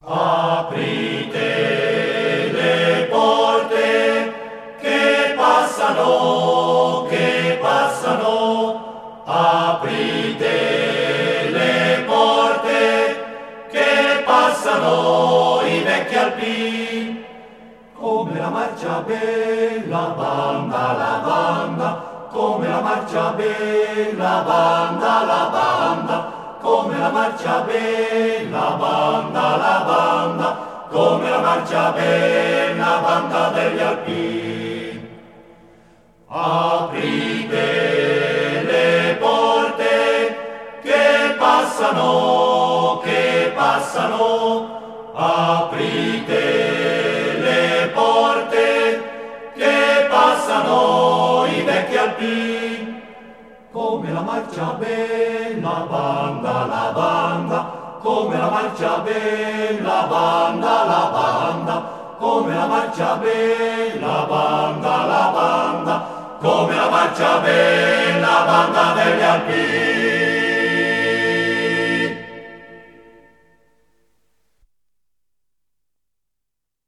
Aprite le porte che passano, aprite le porte che passano i vecchi alpini, come la marcia bella banda, la banda, come la marcia bella banda, la banda, come la marcia bella banda, la banda, come la marcia bella banda degli alpini. Aprite le porte che passano, aprite le porte che passano i vecchi alpini, come la marcia bella banda, la banda, come la marcia bella banda, la banda, come la marcia bella banda, la banda, come la marcia bella banda degli alpini.